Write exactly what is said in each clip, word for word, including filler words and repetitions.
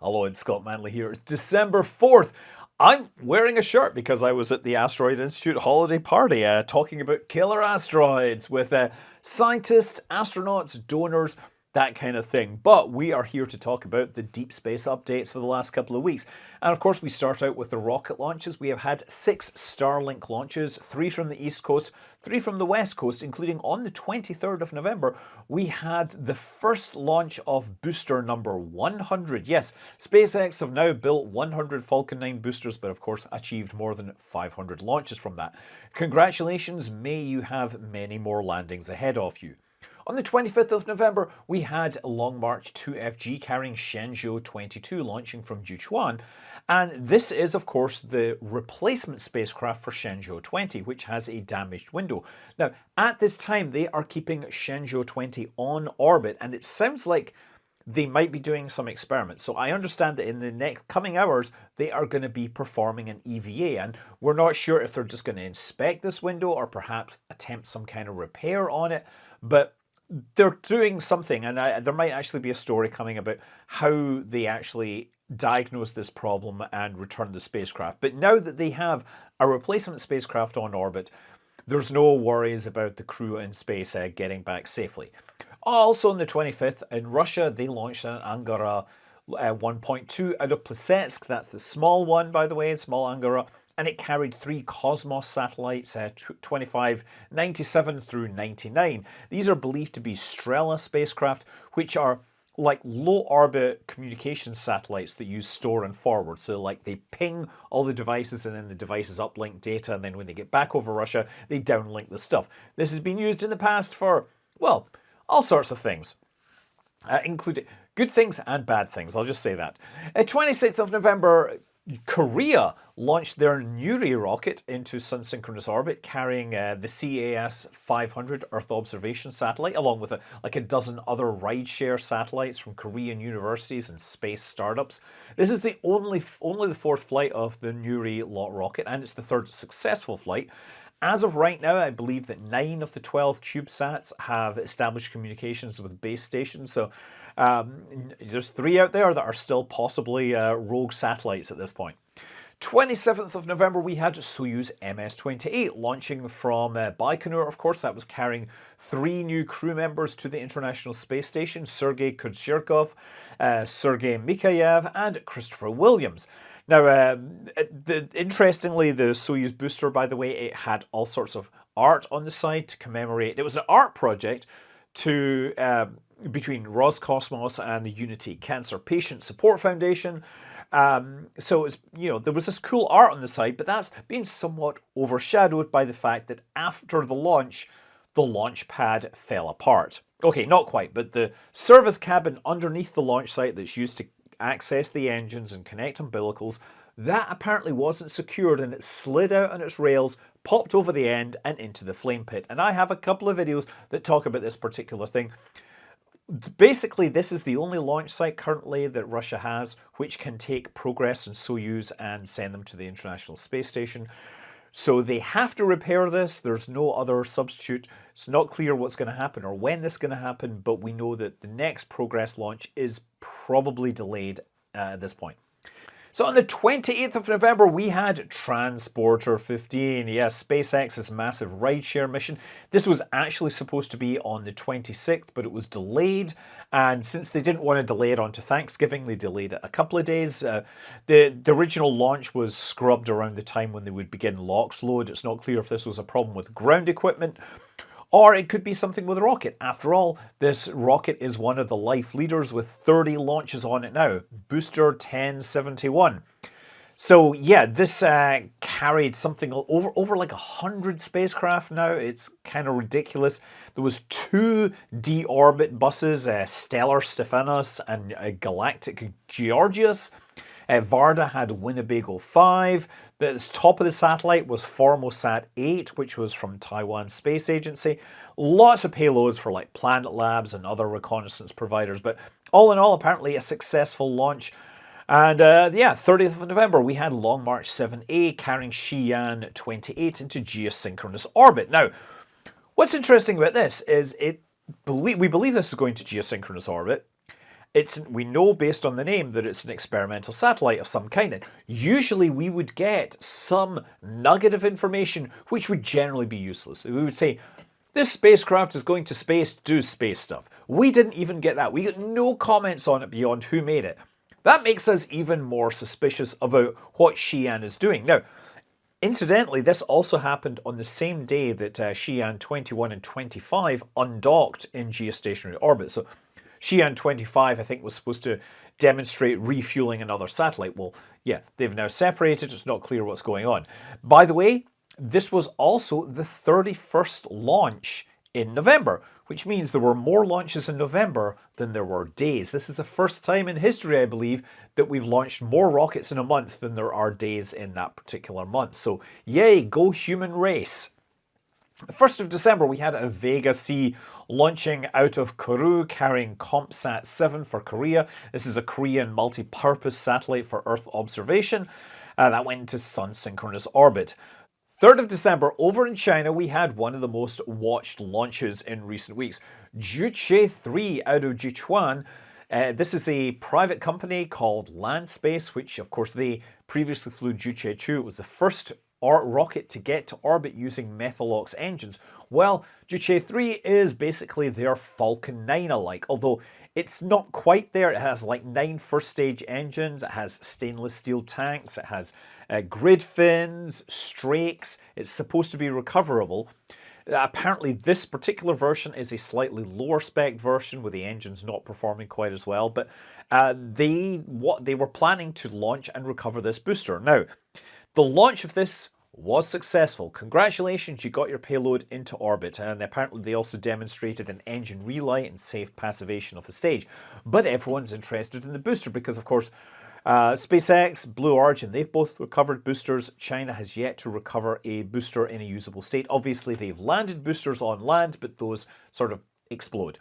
Hello, it's Scott Manley here. It's December fourth. I'm wearing a shirt because I was at the Asteroid Institute holiday party uh, talking about killer asteroids with uh, scientists, astronauts, donors, that kind of thing. But we are here to talk about the deep space updates for the last couple of weeks. And of course, we start out with the rocket launches. We have had six Starlink launches, three from the East Coast, three from the West Coast, including on the twenty-third of November, we had the first launch of booster number one hundred. Yes, SpaceX have now built one hundred Falcon nine boosters, but of course achieved more than five hundred launches from that. Congratulations, may you have many more landings ahead of you. On the twenty-fifth of November, we had Long March two F G carrying Shenzhou twenty-two launching from Jiuquan. And this is, of course, the replacement spacecraft for Shenzhou twenty, which has a damaged window. Now, at this time, they are keeping Shenzhou twenty on orbit, and it sounds like they might be doing some experiments. So I understand that in the next coming hours, they are going to be performing an E V A, and we're not sure if they're just going to inspect this window or perhaps attempt some kind of repair on it, but they're doing something, and I, there might actually be a story coming about how they actually diagnose this problem and return the spacecraft. But now that they have a replacement spacecraft on orbit, there's no worries about the crew in space uh, getting back safely. Also on the twenty-fifth, in Russia, they launched an Angara uh, one point two out of Plesetsk. That's the small one, by the way, small Angara. And it carried three Cosmos satellites, uh, twenty-five, ninety-seven through ninety-nine. These are believed to be Strela spacecraft, which are like low-orbit communication satellites that use store and forward. So like they ping all the devices and then the devices uplink data, and then when they get back over Russia, they downlink the stuff. This has been used in the past for, well, all sorts of things, uh, including good things and bad things. I'll just say that. Uh, twenty-sixth of November, Korea launched their Nuri rocket into sun-synchronous orbit, carrying uh, the C A S five hundred Earth observation satellite, along with a, like a dozen other rideshare satellites from Korean universities and space startups. This is the only only the fourth flight of the Nuri lot rocket, and it's the third successful flight. As of right now, I believe that nine of the twelve CubeSats have established communications with base stations. So um, there's three out there that are still possibly uh, rogue satellites at this point. twenty-seventh of November, we had Soyuz M S twenty-eight launching from uh, Baikonur. Of course, that was carrying three new crew members to the International Space Station: Sergei Kudryavtsev, uh, Sergei Mikhayev, and Christopher Williams. Now, uh, the, interestingly, the Soyuz booster, by the way, it had all sorts of art on the side to commemorate. It was an art project to uh, between Roscosmos and the Unity Cancer Patient Support Foundation. Um, so it's, you know, there was this cool art on the side, but that's been somewhat overshadowed by the fact that after the launch, the launch pad fell apart. Okay, not quite, but the service cabin underneath the launch site that's used to access the engines and connect umbilicals, that apparently wasn't secured, and it slid out on its rails, popped over the end and into the flame pit. And I have a couple of videos that talk about this particular thing. Basically, this is the only launch site currently that Russia has which can take Progress and Soyuz and send them to the International Space Station. So they have to repair this. There's no other substitute. It's not clear what's going to happen or when this is going to happen, but we know that the next Progress launch is probably delayed uh, at this point. So on the twenty-eighth of November, we had Transporter fifteen. Yes, SpaceX's massive rideshare mission. This was actually supposed to be on the twenty-sixth, but it was delayed. And since they didn't want to delay it onto Thanksgiving, they delayed it a couple of days. Uh, the, the original launch was scrubbed around the time when they would begin LOX load. It's not clear if this was a problem with ground equipment, or it could be something with a rocket. After all, this rocket is one of the life leaders with thirty launches on it now. Booster ten seventy-one. So yeah, this uh, carried something over, over like one hundred spacecraft now. It's kind of ridiculous. There was two deorbit buses, uh, Stellar Stephanos and uh, Galactic Georgios. Uh, Varda had Winnebago five. The top of the satellite was Formosat eight, which was from Taiwan Space Agency. Lots of payloads for like Planet Labs and other reconnaissance providers. But all in all, apparently a successful launch. And uh, yeah, thirtieth of November, we had Long March seven A carrying Xi'an twenty-eight into geosynchronous orbit. Now, what's interesting about this is it we believe this is going to geosynchronous orbit. It's, we know based on the name that it's an experimental satellite of some kind. And usually we would get some nugget of information which would generally be useless. We would say, this spacecraft is going to space to do space stuff. We didn't even get that. We got no comments on it beyond who made it. That makes us even more suspicious about what Xi'an is doing. Now, incidentally, this also happened on the same day that uh, Xi'an twenty-one and twenty-five undocked in geostationary orbit. So Xi'an twenty-five, I think, was supposed to demonstrate refueling another satellite. Well, yeah, they've now separated. It's not clear what's going on. By the way, this was also the thirty-first launch in November, which means there were more launches in November than there were days. This is the first time in history, I believe, that we've launched more rockets in a month than there are days in that particular month. So, yay, go human race. The first of December, we had a Vega C launching out of Kourou, carrying COMPSat seven for Korea. This is a Korean multi-purpose satellite for Earth observation. Uh, that went into sun-synchronous orbit. third of December, over in China, we had one of the most watched launches in recent weeks. Juche three out of Jichuan. Uh, this is a private company called Landspace, which, of course, they previously flew Juche two. It was the first rocket to get to orbit using Methalox engines. Well, Juche three is basically their Falcon nine-alike, although it's not quite there. It has like nine first-stage engines, it has stainless steel tanks, it has uh, grid fins, strakes. It's supposed to be recoverable. Uh, apparently this particular version is a slightly lower spec version with the engines not performing quite as well, but uh, they, what, they were planning to launch and recover this booster. Now, the launch of this was successful. Congratulations, you got your payload into orbit, and apparently they also demonstrated an engine relight and safe passivation of the stage. But everyone's interested in the booster because, of course, uh, SpaceX, Blue Origin, they've both recovered boosters. China has yet to recover a booster in a usable state. Obviously, they've landed boosters on land, but those sort of explode.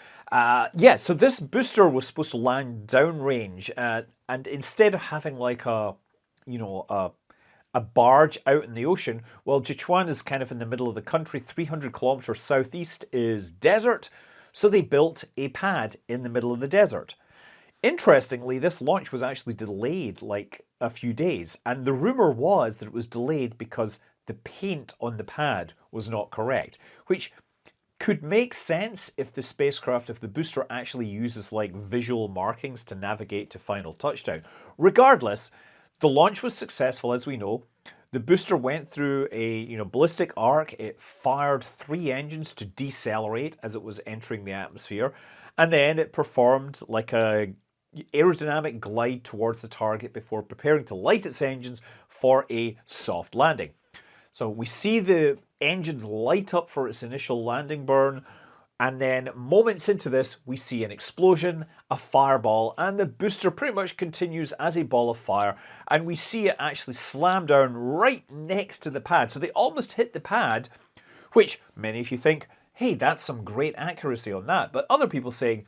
Uh, yeah, so this booster was supposed to land downrange, uh, and instead of having like a, you know, a a barge out in the ocean, well, Jichuan is kind of in the middle of the country. three hundred kilometers southeast is desert, so they built a pad in the middle of the desert. Interestingly, this launch was actually delayed like a few days, and the rumor was that it was delayed because the paint on the pad was not correct, which could make sense if the spacecraft, if the booster actually uses like visual markings to navigate to final touchdown. Regardless, the launch was successful, as we know. The booster went through a you know ballistic arc. It fired three engines to decelerate as it was entering the atmosphere, and then it performed like a aerodynamic glide towards the target before preparing to light its engines for a soft landing. So we see the engines light up for its initial landing burn, and then moments into this, we see an explosion, a fireball, and the booster pretty much continues as a ball of fire, and we see it actually slam down right next to the pad. So they almost hit the pad, which many of you think, hey, that's some great accuracy on that. But other people saying,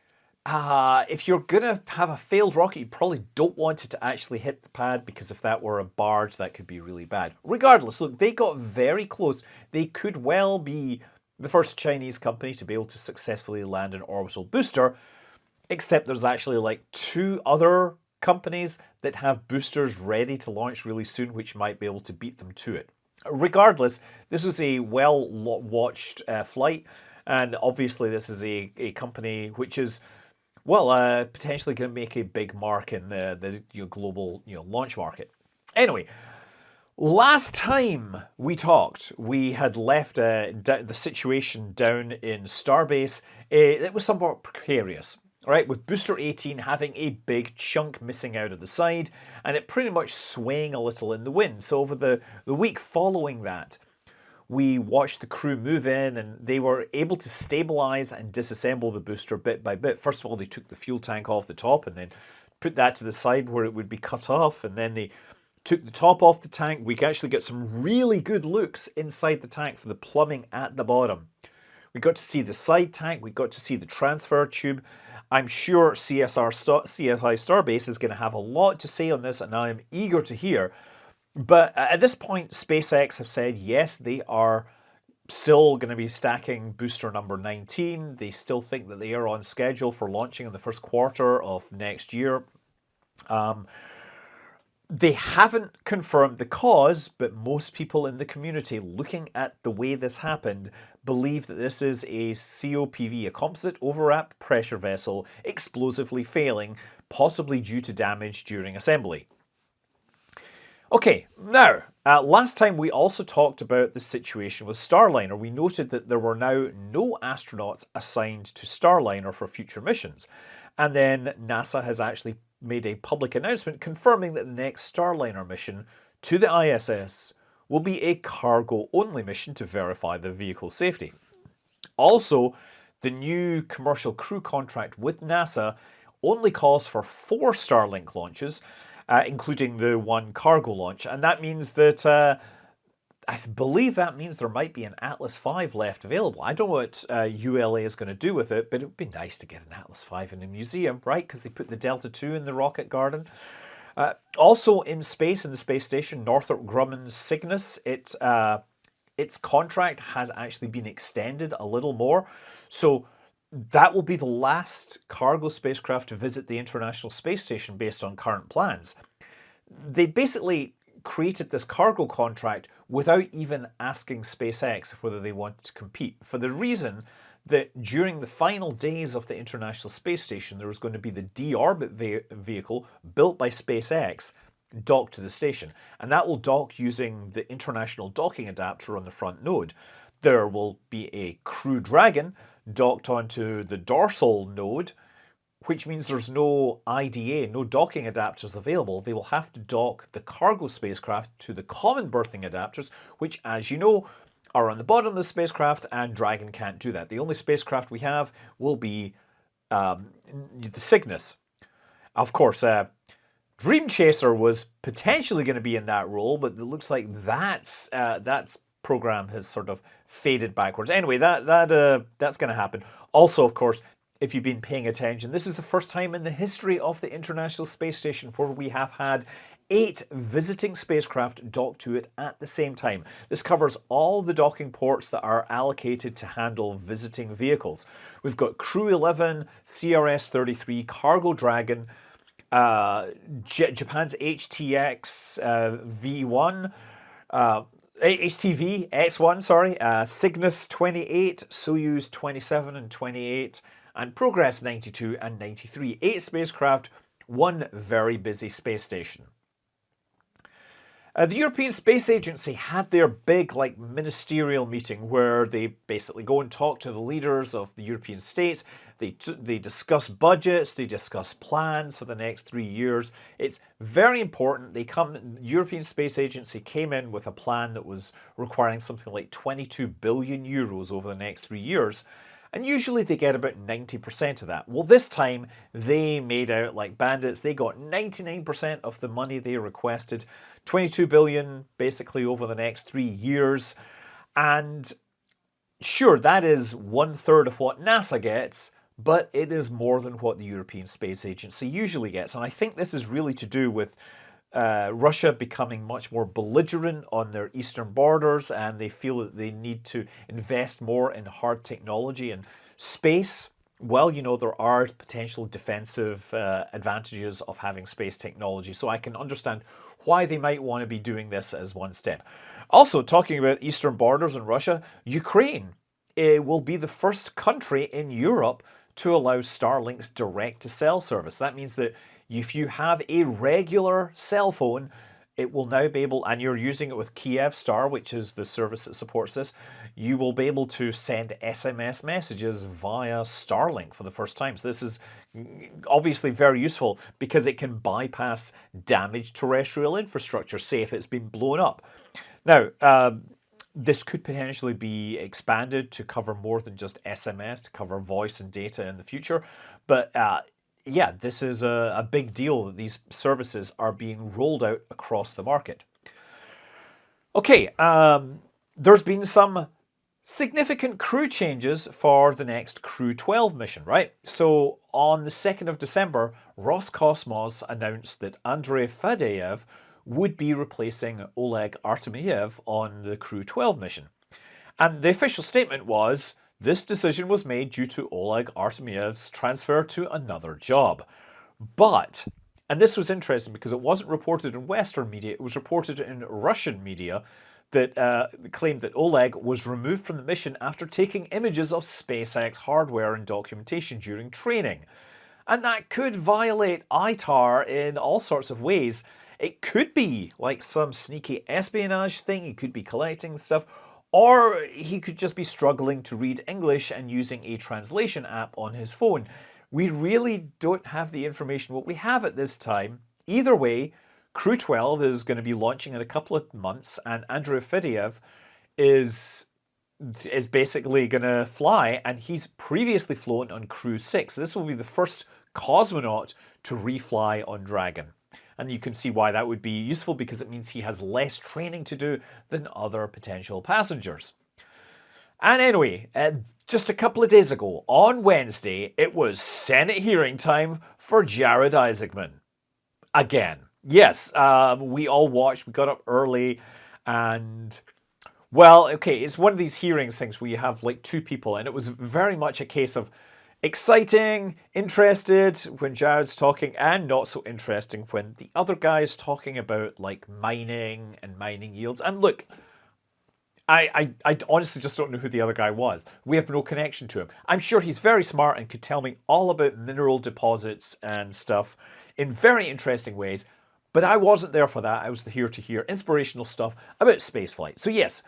uh, if you're going to have a failed rocket, you probably don't want it to actually hit the pad, because if that were a barge, that could be really bad. Regardless, look, they got very close. They could well be the first Chinese company to be able to successfully land an orbital booster, except there's actually like two other companies that have boosters ready to launch really soon, which might be able to beat them to it. Regardless, this is a well-watched uh, flight, and obviously this is a, a company which is, well, uh, potentially going to make a big mark in the, the you know, global you know, launch market. Anyway, last time we talked, we had left uh, the situation down in Starbase. It was somewhat precarious, right? With Booster eighteen having a big chunk missing out of the side, and it pretty much swaying a little in the wind. So over the, the week following that, we watched the crew move in, and they were able to stabilize and disassemble the booster bit by bit. First of all, they took the fuel tank off the top and then put that to the side where it would be cut off, and then they took the top off the tank. We can actually get some really good looks inside the tank for the plumbing at the bottom. We got to see the side tank. We got to see the transfer tube. I'm sure C S R Star, C S I Starbase is going to have a lot to say on this, and I am eager to hear. But at this point, SpaceX have said, yes, they are still going to be stacking booster number nineteen. They still think that they are on schedule for launching in the first quarter of next year. Um, they haven't confirmed the cause, but most people in the community looking at the way this happened believe that this is a C O P V, a composite overwrap pressure vessel, explosively failing, possibly due to damage during assembly. Okay, now, uh, last time we also talked about the situation with Starliner. We noted that there were now no astronauts assigned to Starliner for future missions. And then NASA has actually made a public announcement confirming that the next Starliner mission to the I S S will be a cargo-only mission to verify the vehicle's safety. Also, the new commercial crew contract with NASA only calls for four Starlink launches, Uh, including the one cargo launch. And that means that, uh, I believe that means there might be an Atlas five left available. I don't know what uh, U L A is going to do with it, but it would be nice to get an Atlas five in a museum, right? Because they put the Delta two in the rocket garden. Uh, also in space, in the space station, Northrop Grumman's Cygnus, it, uh, its contract has actually been extended a little more. So that will be the last cargo spacecraft to visit the International Space Station based on current plans. They basically created this cargo contract without even asking SpaceX whether they wanted to compete, for the reason that during the final days of the International Space Station, there was going to be the D-Orbit ve vehicle built by SpaceX docked to the station. And that will dock using the International Docking Adapter on the front node. There will be a Crew Dragon docked onto the dorsal node, which means there's no I D A, no docking adapters available. They will have to dock the cargo spacecraft to the common berthing adapters, which, as you know, are on the bottom of the spacecraft, and Dragon can't do that. The only spacecraft we have will be um, the Cygnus. Of course, uh, Dream Chaser was potentially going to be in that role, but it looks like that's uh, that's program has sort of faded backwards. Anyway, that that uh, that's going to happen. Also, of course, if you've been paying attention, this is the first time in the history of the International Space Station where we have had eight visiting spacecraft docked to it at the same time. This covers all the docking ports that are allocated to handle visiting vehicles. We've got Crew eleven, C R S thirty-three, Cargo Dragon, uh, J Japan's H T X uh, V one, uh, H T V X one, sorry, uh, Cygnus twenty-eight, Soyuz twenty-seven and twenty-eight, and Progress ninety-two and ninety-three. Eight spacecraft, one very busy space station. Uh, the European Space Agency had their big, like, ministerial meeting where they basically go and talk to the leaders of the European states. They, they discuss budgets, they discuss plans for the next three years. It's very important. They come, the European Space Agency came in with a plan that was requiring something like twenty-two billion euros over the next three years. And usually they get about ninety percent of that. Well, this time they made out like bandits. They got ninety-nine percent of the money they requested, twenty-two billion basically over the next three years. And sure, that is one third of what NASA gets, but it is more than what the European Space Agency usually gets. And I think this is really to do with uh, Russia becoming much more belligerent on their eastern borders, and they feel that they need to invest more in hard technology and space. Well, you know, there are potential defensive uh, advantages of having space technology, so I can understand why they might want to be doing this as one step. Also, talking about eastern borders and Russia, Ukraine uh, will be the first country in Europe to allow Starlink's direct-to-cell service. That means that if you have a regular cell phone, it will now be able, and you're using it with Kyivstar, which is the service that supports this, you will be able to send S M S messages via Starlink for the first time. So this is obviously very useful because it can bypass damaged terrestrial infrastructure, say if it's been blown up. Now, um, this could potentially be expanded to cover more than just S M S, to cover voice and data in the future. But uh, yeah, this is a, a big deal that these services are being rolled out across the market. Okay, um, there's been some significant crew changes for the next Crew twelve mission, right? So on the second of December, Roscosmos announced that Andrei Fadeev would be replacing Oleg Artemyev on the Crew twelve mission. And the official statement was, this decision was made due to Oleg Artemyev's transfer to another job. But, and this was interesting because it wasn't reported in Western media, it was reported in Russian media that uh, claimed that Oleg was removed from the mission after taking images of SpaceX hardware and documentation during training. And that could violate I T A R in all sorts of ways. It could be like some sneaky espionage thing, he could be collecting stuff, or he could just be struggling to read English and using a translation app on his phone. We really don't have the information what we have at this time. Either way, Crew twelve is going to be launching in a couple of months, and Andrei Fedyaev is is basically going to fly, and he's previously flown on Crew six. This will be the first cosmonaut to refly on Dragon. And you can see why that would be useful, because it means he has less training to do than other potential passengers. And anyway, uh, just a couple of days ago, on Wednesday, it was Senate hearing time for Jared Isaacman. Again. Yes, um, we all watched, we got up early, and, well, okay, it's one of these hearings things where you have like two people, and it was very much a case of exciting, interested when Jared's talking, and not so interesting when the other guy is talking about like mining and mining yields. And look, I, I, I honestly just don't know who the other guy was. We have no connection to him. I'm sure he's very smart and could tell me all about mineral deposits and stuff in very interesting ways. But I wasn't there for that. I was here to hear inspirational stuff about spaceflight. So yes,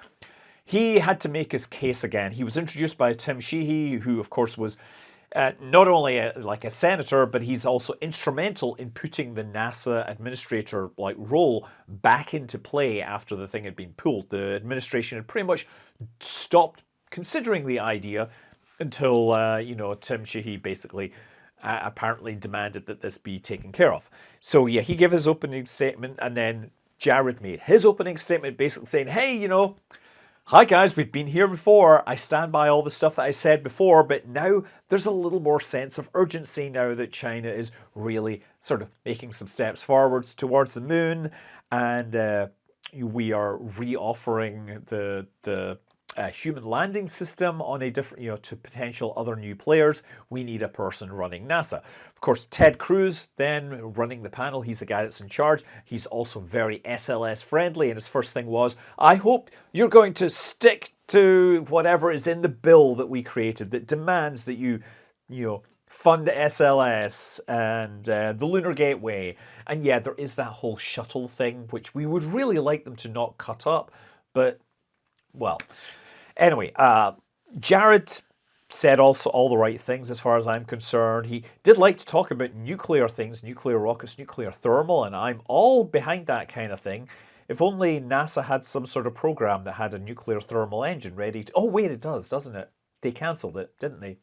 he had to make his case again. He was introduced by Tim Sheehy, who of course was uh, not only a, like a senator, but he's also instrumental in putting the NASA administrator like role back into play after the thing had been pulled. The administration had pretty much stopped considering the idea until uh, you know, Tim Sheehy basically Uh, apparently demanded that this be taken care of. So yeah, he gave his opening statement, and then Jared made his opening statement basically saying, hey, you know, hi guys, we've been here before. I stand by all the stuff that I said before, but now there's a little more sense of urgency now that China is really sort of making some steps forwards towards the moon, and uh, we are re-offering the the a human landing system on a different, you know, to potential other new players. We need a person running NASA. Of course, Ted Cruz then running the panel. He's the guy that's in charge. He's also very S L S friendly, and his first thing was, I hope you're going to stick to whatever is in the bill that we created that demands that you, you know, fund S L S and uh, the Lunar Gateway. And yeah, there is that whole shuttle thing, which we would really like them to not cut up, but, well, anyway, uh, Jared said also all the right things as far as I'm concerned. He did like to talk about nuclear things, nuclear rockets, nuclear thermal, and I'm all behind that kind of thing. If only NASA had some sort of program that had a nuclear thermal engine ready to... Oh, wait, it does, doesn't it? They cancelled it, didn't they?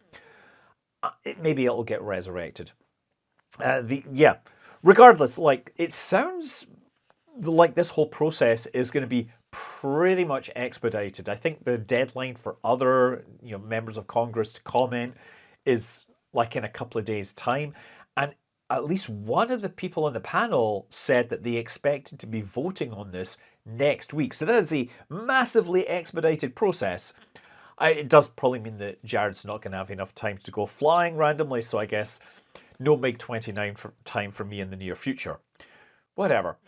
Uh, it, maybe it'll get resurrected. Uh, the yeah, regardless, like, it sounds like this whole process is going to be pretty much expedited. I think the deadline for other, you know, members of Congress to comment is like in a couple of days' time. And at least one of the people on the panel said that they expected to be voting on this next week. So that is a massively expedited process. I, it does probably mean that Jared's not going to have enough time to go flying randomly. So I guess no MiG twenty-nine for time for me in the near future. Whatever.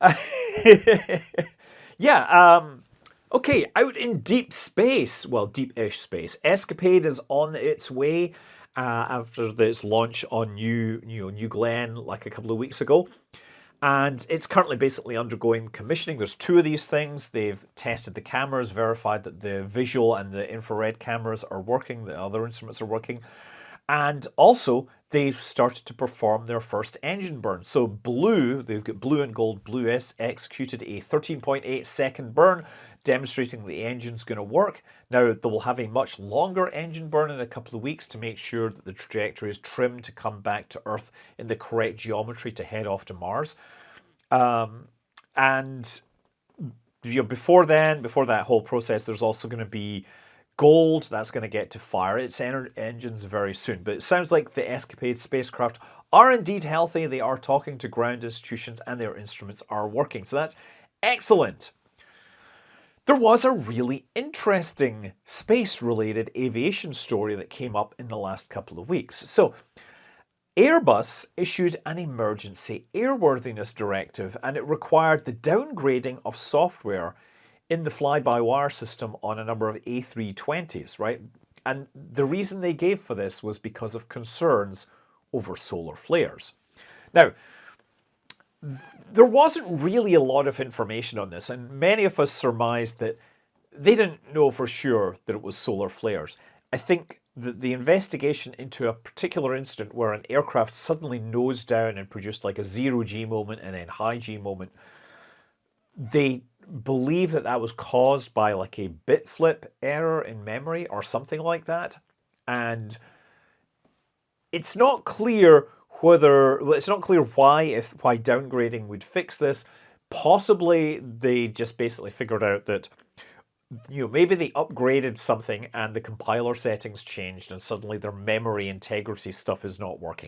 Yeah, um, okay, out in deep space, well, deep-ish space, Escapade is on its way uh, after its launch on New, you know, New Glenn like a couple of weeks ago. And it's currently basically undergoing commissioning. There's two of these things. They've tested the cameras, verified that the visual and the infrared cameras are working, the other instruments are working. And also, they've started to perform their first engine burn. So Blue, they've got Blue and Gold, Blue S executed a thirteen point eight second burn, demonstrating the engine's going to work. Now, they will have a much longer engine burn in a couple of weeks to make sure that the trajectory is trimmed to come back to Earth in the correct geometry to head off to Mars. Um, and you know, before then, before that whole process, there's also going to be Gold, that's going to get to fire its engines very soon. But it sounds like the Escapade spacecraft are indeed healthy. They are talking to ground institutions and their instruments are working. So that's excellent. There was a really interesting space-related aviation story that came up in the last couple of weeks. So, Airbus issued an emergency airworthiness directive, and it required the downgrading of software in the fly-by-wire system on a number of A three twenties, right? And the reason they gave for this was because of concerns over solar flares. Now, there wasn't really a lot of information on this, and many of us surmised that they didn't know for sure that it was solar flares. I think that the investigation into a particular incident where an aircraft suddenly nosed down and produced like a zero G moment and then high G moment, they believe that that was caused by like a bit flip error in memory or something like that. And it's not clear whether, well, it's not clear why, if why downgrading would fix this. Possibly they just basically figured out that, you know, maybe they upgraded something and the compiler settings changed and suddenly their memory integrity stuff is not working.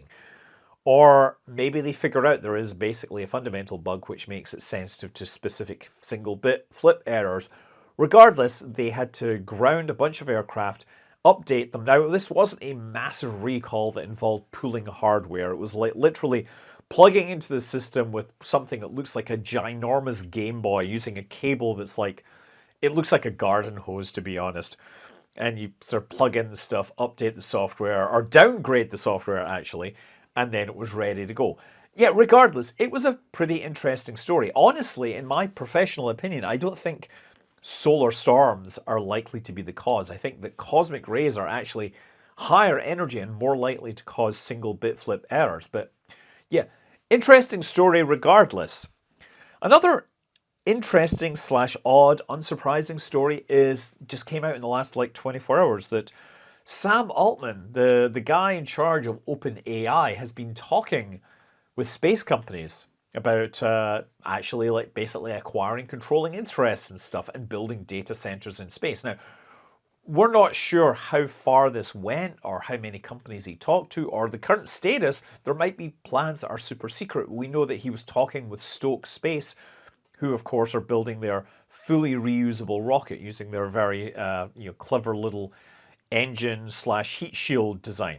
Or maybe they figured out there is basically a fundamental bug which makes it sensitive to specific single bit flip errors. Regardless, they had to ground a bunch of aircraft, update them. Now, this wasn't a massive recall that involved pulling hardware. It was like literally plugging into the system with something that looks like a ginormous Game Boy using a cable that's like, it looks like a garden hose, to be honest. And you sort of plug in the stuff, update the software, or downgrade the software, actually, and then it was ready to go. Yeah, regardless, it was a pretty interesting story. Honestly, in my professional opinion, I don't think solar storms are likely to be the cause. I think that cosmic rays are actually higher energy and more likely to cause single bit flip errors. But yeah, interesting story regardless. Another interesting slash odd, unsurprising story is just came out in the last like twenty-four hours that Sam Altman, the, the guy in charge of OpenAI, has been talking with space companies about uh, actually like basically acquiring controlling interests and stuff and building data centers in space. Now, we're not sure how far this went or how many companies he talked to or the current status. There might be plans that are super secret. We know that he was talking with Stoke Space, who of course are building their fully reusable rocket using their very uh, you know clever little engine slash heat shield design.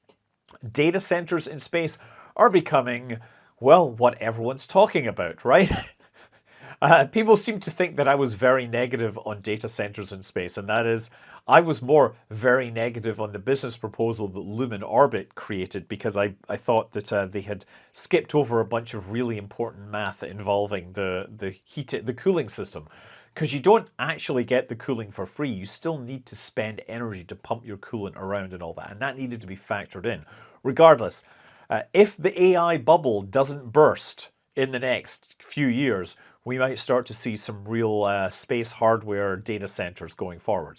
Data centers in space are becoming, well, what everyone's talking about, right? uh, people seem to think that I was very negative on data centers in space, and that is, I was more very negative on the business proposal that Lumen Orbit created because I, I thought that uh, they had skipped over a bunch of really important math involving the, the heat, the cooling system. Because you don't actually get the cooling for free. You still need to spend energy to pump your coolant around and all that. And that needed to be factored in. Regardless, uh, if the A I bubble doesn't burst in the next few years, we might start to see some real uh, space hardware data centers going forward.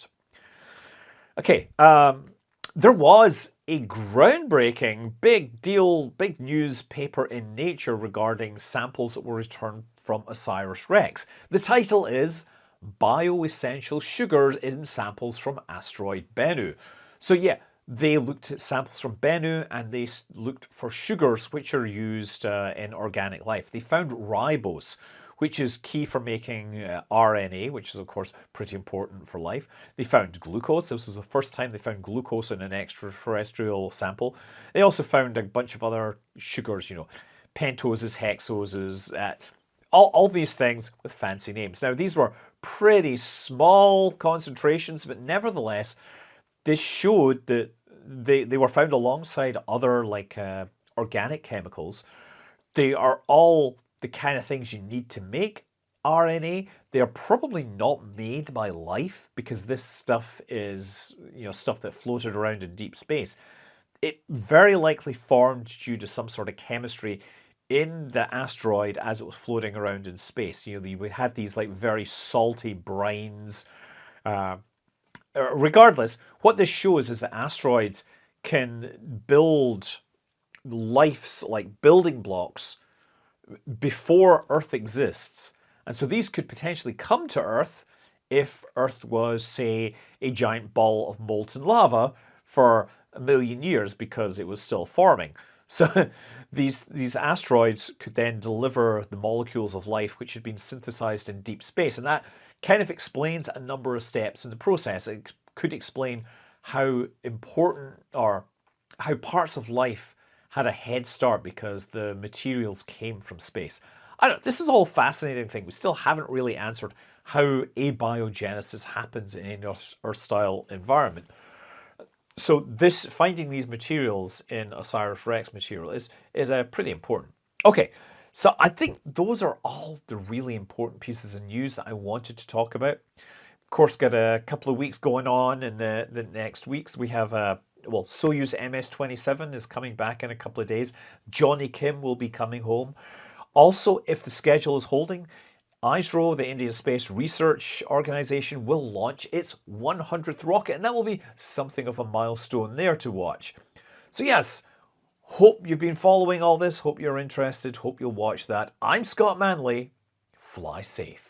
Okay, um, there was a groundbreaking, big deal, big news paper in Nature regarding samples that were returned from OSIRIS-REx. The title is Bioessential Sugars in Samples from Asteroid Bennu. So yeah, they looked at samples from Bennu and they looked for sugars which are used uh, in organic life. They found ribose, which is key for making uh, R N A, which is of course pretty important for life. They found glucose. This was the first time they found glucose in an extraterrestrial sample. They also found a bunch of other sugars, you know, pentoses, hexoses, uh, all, all these things with fancy names. Now, these were pretty small concentrations, but nevertheless, this showed that they, they were found alongside other like uh, organic chemicals. They are all the kind of things you need to make R N A. They are probably not made by life because this stuff is, you know, stuff that floated around in deep space. It very likely formed due to some sort of chemistry in the asteroid as it was floating around in space. You know, we had these like very salty brines. Uh, regardless, what this shows is that asteroids can build life's like building blocks before Earth exists. And so these could potentially come to Earth if Earth was, say, a giant ball of molten lava for a million years because it was still forming. So these, these asteroids could then deliver the molecules of life which had been synthesized in deep space. And that Kenneth explains a number of steps in the process. It could explain how important or how parts of life had a head start because the materials came from space. I don't know, this is all fascinating thing. We still haven't really answered how abiogenesis happens in an Earth-style environment. So this finding these materials in OSIRIS-REx material is is uh, pretty important. Okay, so I think those are all the really important pieces of news that I wanted to talk about. Of course, got a couple of weeks going on in the, the next weeks. We have, uh, well, Soyuz M S twenty-seven is coming back in a couple of days. Johnny Kim will be coming home. Also, if the schedule is holding, ISRO, the Indian Space Research Organization, will launch its one hundredth rocket, and that will be something of a milestone there to watch. So yes, hope you've been following all this, hope you're interested, hope you'll watch that. I'm Scott Manley. Fly safe.